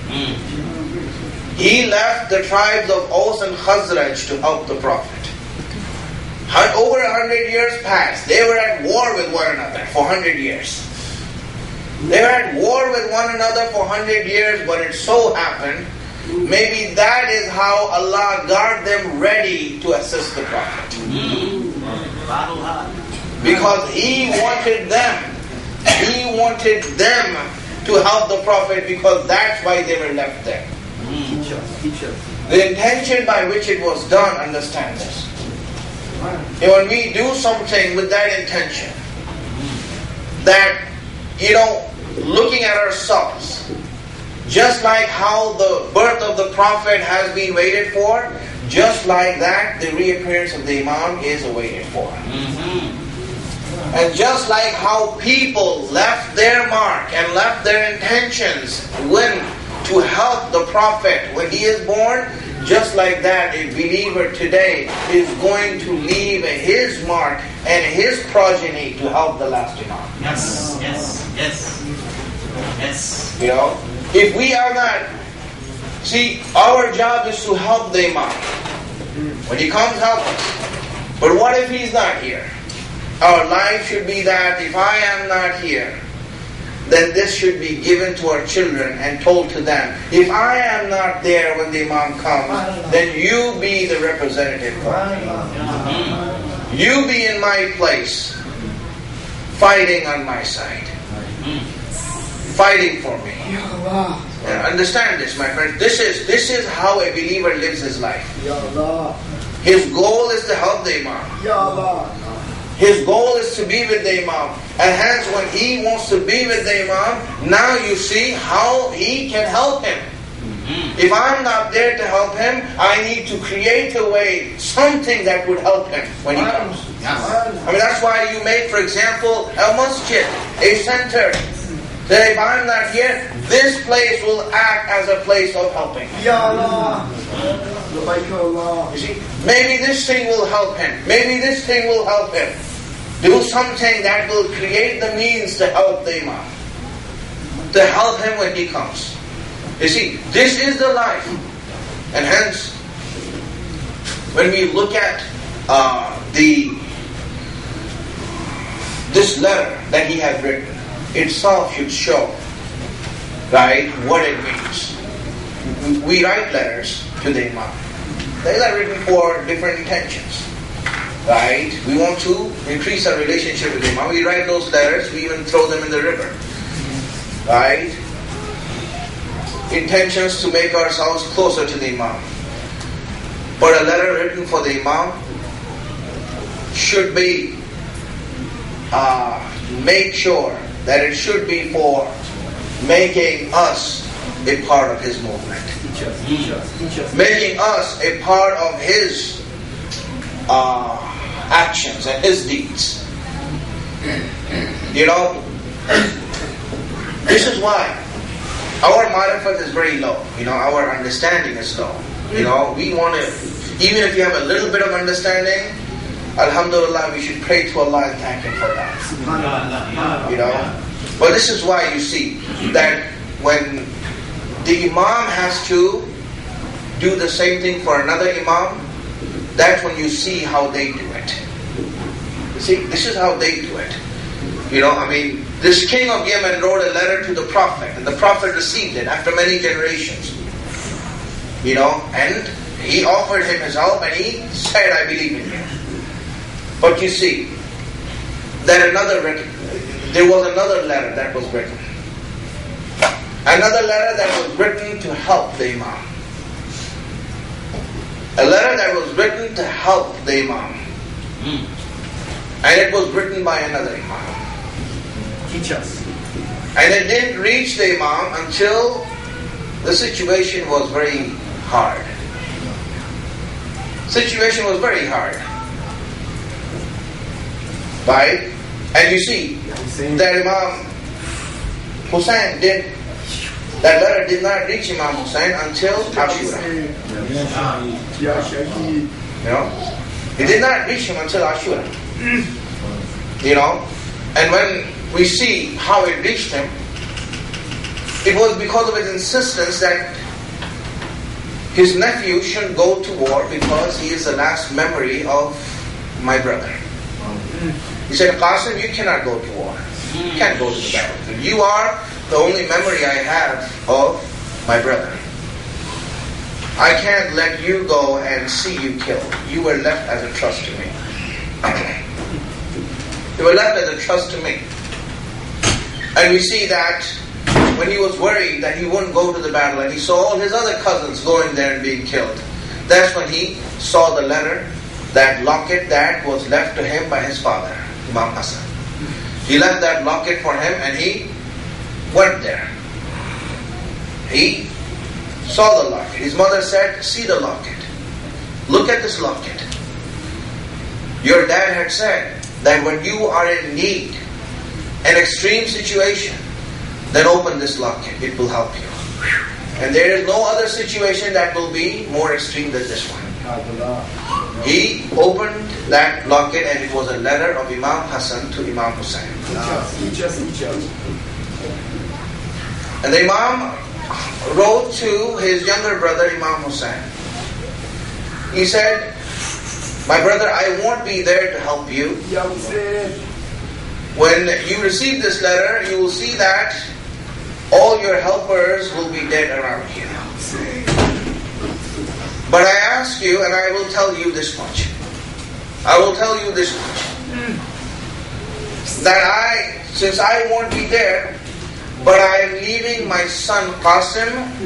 He left the tribes of Aus and Khazraj to help the Prophet. Over 100 years passed. They were at war with one another for 100 years. They were at war with one another for 100 years, but it so happened, maybe that is how Allah got them ready to assist the Prophet. Because He wanted them to help the Prophet, because that's why they were left there. The intention by which it was done, understand this. And when we do something with that intention, that, looking at ourselves, just like how the birth of the Prophet has been waited for, just like that, the reappearance of the Imam is awaited for. And just like how people left their mark and left their intentions to help the Prophet when he is born, just like that, a believer today is going to leave his mark and his progeny to help the last Imam. Yes. If we are not, our job is to help the Imam. When he comes, help us. But what if he's not here? Our life should be that if I am not here, then this should be given to our children and told to them. If I am not there when the Imam comes, then you be the representative for me. You be in my place, fighting on my side. Fighting for me. Understand this, my friends. This is how a believer lives his life. His goal is to help the Imam. His goal is to be with the Imam. And hence when he wants to be with the Imam, now you see how he can help him. If I'm not there to help him, I need to create a way, something that would help him when he comes. That's why you make, for example, a masjid, a center. That if I'm not here, this place will act as a place of helping. You see, maybe this thing will help him. Maybe this thing will help him. Do something that will create the means to help the Imam. To help him when he comes. You see, this is the life. And hence, when we look at this letter that he has written, itself should show, right, what it means. We write letters to the Imam. They are written for different intentions, right? We want to increase our relationship with the Imam. We write those letters, we even throw them in the river, right? Intentions to make ourselves closer to the Imam. But a letter written for the Imam should be, make sure that it should be for making us a part of his movement. Making us a part of his actions and his deeds. You know, this is why our ma'rifat is very low. You know, our understanding is low. You know, we want to, even if you have a little bit of understanding, alhamdulillah, we should pray to Allah and thank Him for that. You know, but this is why you see that when the imam has to do the same thing for another imam, that's when you see how they do it. You see, this is how they do it. You know, I mean, this king of Yemen wrote a letter to the Prophet, and the Prophet received it after many generations. You know, and he offered him his help, and he said, I believe in you. But you see, that there was another letter that was written. Another letter that was written to help the imam. A letter that was written to help the imam. And it was written by another imam. Teach us. And it didn't reach the imam until the situation was very hard. Situation was very hard. Right? And you see, that Imam Hussein that letter did not reach Imam Hussein until Ashura. You know? It did not reach him until Ashura. You know? And when we see how it reached him, it was because of his insistence that his nephew shouldn't go to war because he is the last memory of my brother. He said, Qasim, you cannot go to war. You can't go to the battlefield. You are the only memory I have of my brother. I can't let you go and see you killed. You were left as a trust to me. You were left as a trust to me. And we see that when he was worried that he wouldn't go to the battle and he saw all his other cousins going there and being killed, that's when he saw the letter, that locket that was left to him by his father, Imam Hassan. He left that locket for him and he went there. He saw the locket. His mother said, see the locket. Look at this locket. Your dad had said that when you are in need, an extreme situation, then open this locket. It will help you. And there is no other situation that will be more extreme than this one. He opened that locket and it was a letter of Imam Hassan to Imam Hussein. And the Imam wrote to his younger brother Imam Hussein. He said, my brother, I won't be there to help you. When you receive this letter, you will see that all your helpers will be dead around you. But I ask you, and I will tell you this much. I will tell you this much. That since I won't be there, but I am leaving my son Qasim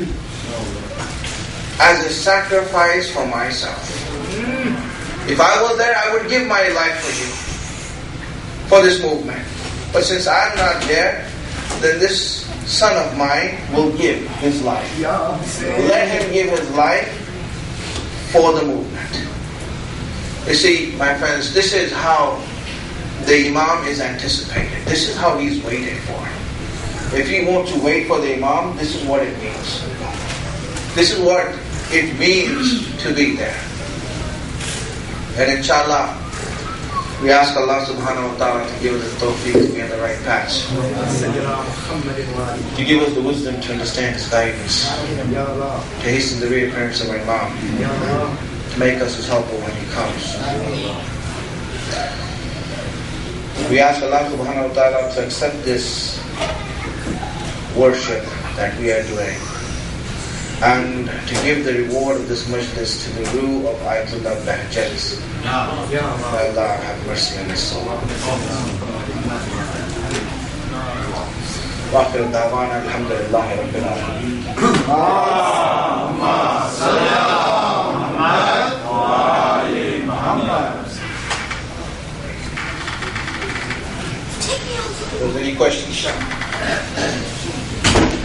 as a sacrifice for myself. If I was there, I would give my life for you, for this movement. But since I am not there, then this son of mine will give his life. Let him give his life for the movement. You see, my friends, this is how the Imam is anticipated. This is how he's waited for. If you want to wait for the Imam, this is what it means. This is what it means to be there. And inshallah, we ask Allah subhanahu wa ta'ala to give us the tawfiq to be on the right path. To give us the wisdom to understand His guidance. To hasten the reappearance of our Imam. To make us His helper when He comes. We ask Allah subhanahu wa ta'ala to accept this worship that we are doing. And to give the reward of this majlis to the Ruh of Ayatollah Bahjat. May Allah have mercy on his soul. Wa akhir da'wana alhamdulillahi rabbil alamin. Allahumma salli ala Muhammad wa ali Muhammad. If there's any questions,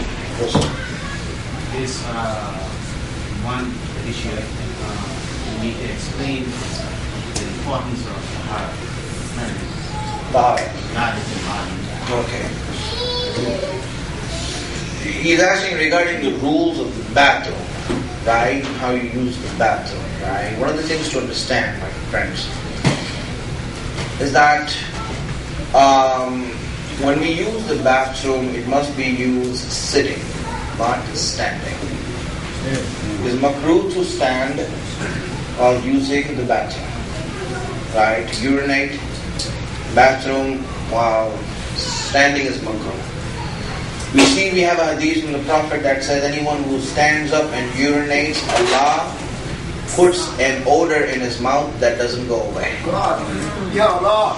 Yes, sir. This one issue, I think we need to explain the importance of Tahara. Tahara. Not the Tahara. Okay. He's asking regarding the rules of the bathroom, right? How you use the bathroom, right? One of the things to understand, my friends, is that when we use the bathroom, it must be used sitting, not standing. It's makruh to stand while using the bathroom, right? Urinate, bathroom while standing is makruh. We see we have a hadith from the Prophet that says anyone who stands up and urinates, Allah puts an odor in his mouth that doesn't go away. Ya Allah.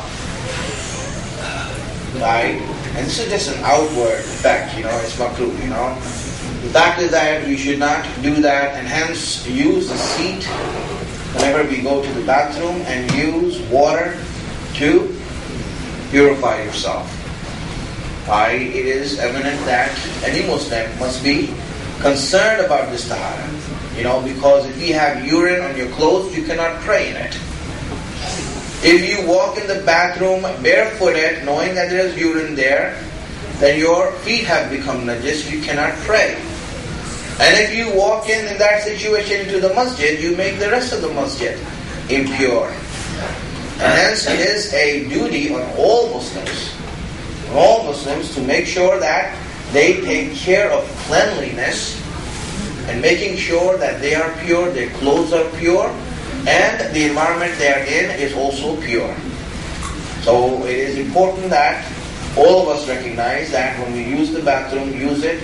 Right? And this is just an outward effect, it's makruh, The fact is that we should not do that, and hence use the seat whenever we go to the bathroom and use water to purify yourself. It is evident that any Muslim must be concerned about this tahara. Because if you have urine on your clothes, you cannot pray in it. If you walk in the bathroom barefooted, knowing that there is urine there, then your feet have become najis, you cannot pray. And if you walk in that situation into the masjid, you make the rest of the masjid impure. And hence it is a duty on all Muslims to make sure that they take care of cleanliness and making sure that they are pure, their clothes are pure, and the environment they are in is also pure. So it is important that all of us recognize that when we use the bathroom, use it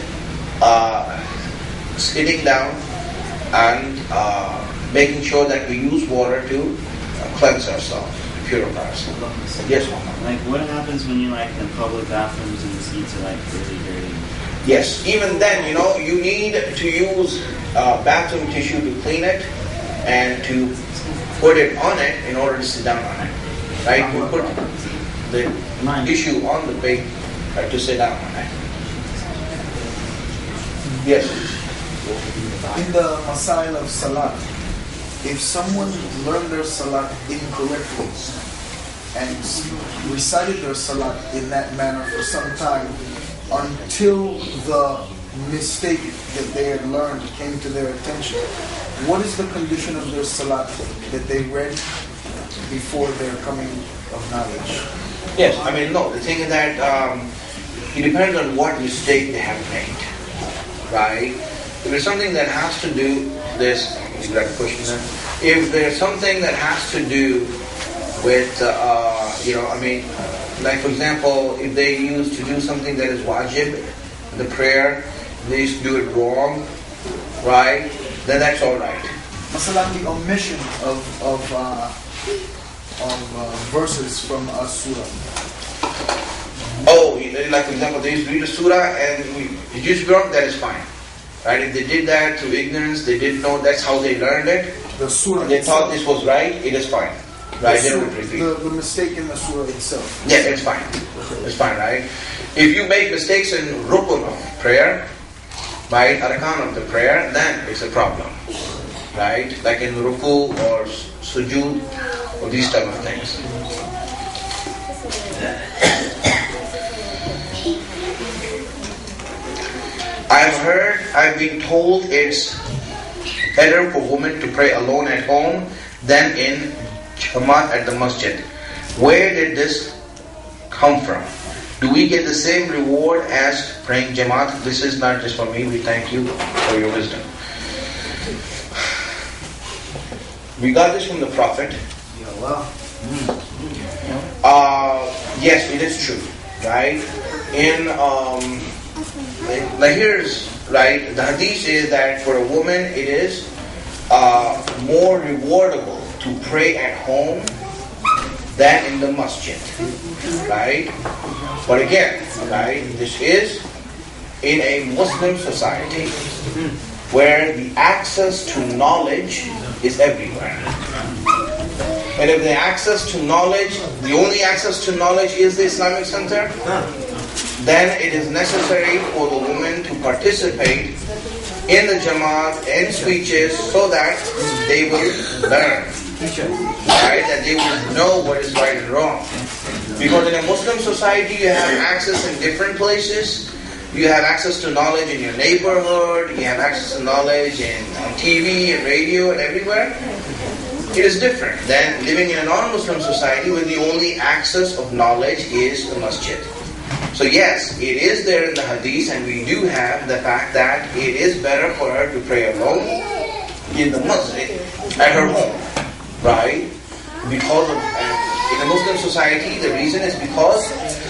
sitting down and making sure that we use water to cleanse ourselves, purify ourselves. Yes, Mama. Like, what happens when you in public bathrooms and the seats are really dirty? Yes, even then, you need to use bathroom tissue to clean it and to put it on it in order to sit down on it. Right? You put the tissue on the bed to sit down on it. Yes. In the masail of salat, if someone learned their salat incorrectly and recited their salat in that manner for some time until the mistake that they had learned came to their attention, what is the condition of their salat that they read before their coming of knowledge? Yes, no, the thing is that it depends on what mistake they have made, right? If there's something that has to do this, you got a question there? If there's something that has to do with, like for example, if they used to do something that is wajib, the prayer, they used to do it wrong, right? Then that's all right. Masalan, the omission of verses from a surah. Oh, like for example, they used to read a surah and it used to be wrong, that is fine. Right? If they did that through ignorance, they didn't know that's how they learned it, the surah they thought this was right, it is fine. Right? They would repeat. The mistake in the surah itself. Yeah, it's fine. It's fine, right? If you make mistakes in rukun of prayer, right, arkan of the prayer, then it's a problem. Right? Like in ruku or sujood or these type of things. I've been told it's better for women to pray alone at home than in Jamaat at the masjid. Where did this come from? Do we get the same reward as praying Jamaat? This is not just for me. We thank you for your wisdom. We got this from the Prophet. Yes, it is true. Right? Like here's right. The hadith says that for a woman it is more rewardable to pray at home than in the masjid, right? But again, right, this is in a Muslim society where the access to knowledge is everywhere. And if the access to knowledge, the only access to knowledge is the Islamic Center, then it is necessary for the woman to participate in the Jamaat and speeches so that they will learn, right? That they will know what is right and wrong. Because in a Muslim society, you have access in different places. You have access to knowledge in your neighborhood. You have access to knowledge on TV and radio and everywhere. It is different than living in a non-Muslim society where the only access of knowledge is the masjid. So yes, it is there in the hadith, and we do have the fact that it is better for her to pray alone in the masjid at her home, right? Because of in a Muslim society, the reason is because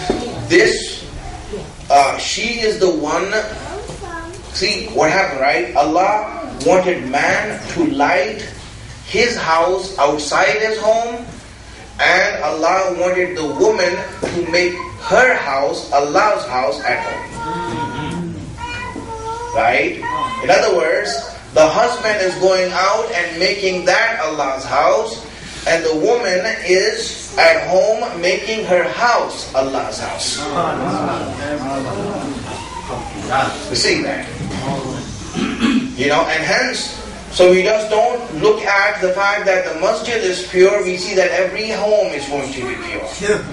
she is the one. See what happened, right? Allah wanted man to light his house outside his home, and Allah wanted the woman to make her house Allah's house at home. Right? In other words, the husband is going out and making that Allah's house, and the woman is at home making her house Allah's house. You see that? And hence, so we just don't look at the fact that the masjid is pure. We see that every home is going to be pure.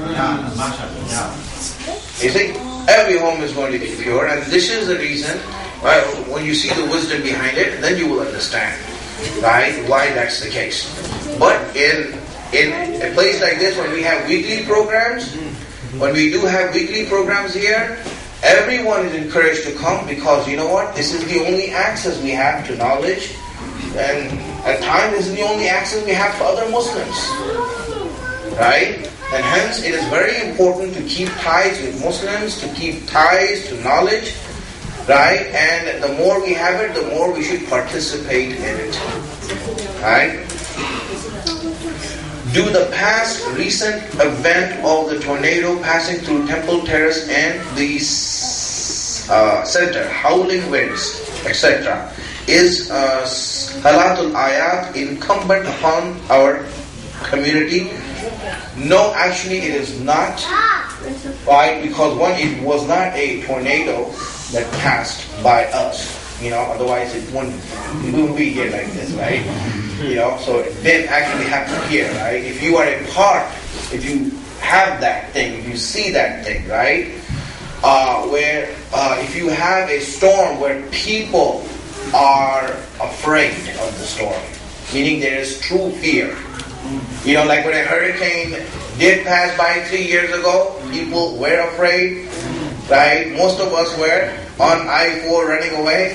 You see, every home is going to be pure, and this is the reason. Right? When you see the wisdom behind it, then you will understand, right, why that's the case. But in a place like this, when we have weekly programs, when we do have weekly programs here, everyone is encouraged to come, because you know what? This is the only access we have to knowledge. And at times, this is the only access we have to other Muslims, right? And hence, it is very important to keep ties with Muslims, to keep ties to knowledge, right? And the more we have it, the more we should participate in it, right? Do the past recent event of the tornado passing through Temple Terrace and the center, howling winds, etc., is Salatul Ayat incumbent upon our community? No, actually it is not. Why? Because one, it was not a tornado that passed by us. Otherwise we wouldn't be here like this, right? So it didn't actually happen here, right? If you are a part, if you have that thing, if you see that thing, right? Where if you have a storm where people are afraid of the storm, meaning there is true fear. Like when a hurricane did pass by 3 years ago, people were afraid, right? Most of us were on I-4 running away.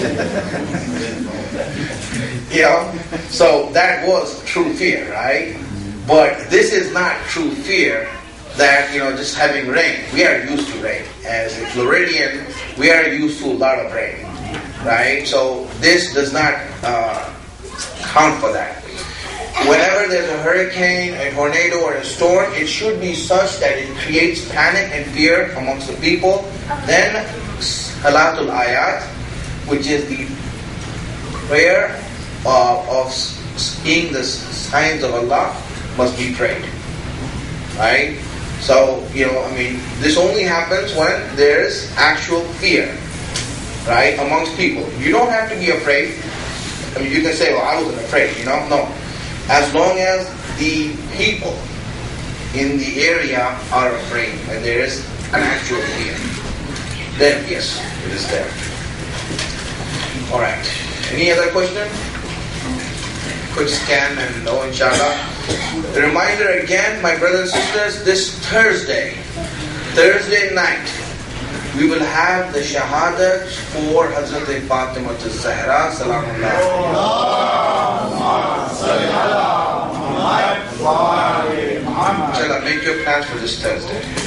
So that was true fear, right? But this is not true fear that, just having rain. We are used to rain. As a Floridian, we are used to a lot of rain, right? So this does not count for that. Whenever there's a hurricane, a tornado, or a storm, it should be such that it creates panic and fear amongst the people. Then Salatul Ayat, which is the prayer of seeing the signs of Allah, must be prayed. Right? So, this only happens when there's actual fear, right, amongst people. You don't have to be afraid. You can say, well, I wasn't afraid, No. As long as the people in the area are afraid and there is an actual fear, then yes, it is there. Alright. Any other question? Quick scan and no, inshallah. The reminder again, my brothers and sisters, this Thursday night, we will have the Shahadat for Hazrat Fatima al-Zahra, Salamullah. Inshallah, make your plans for this Thursday.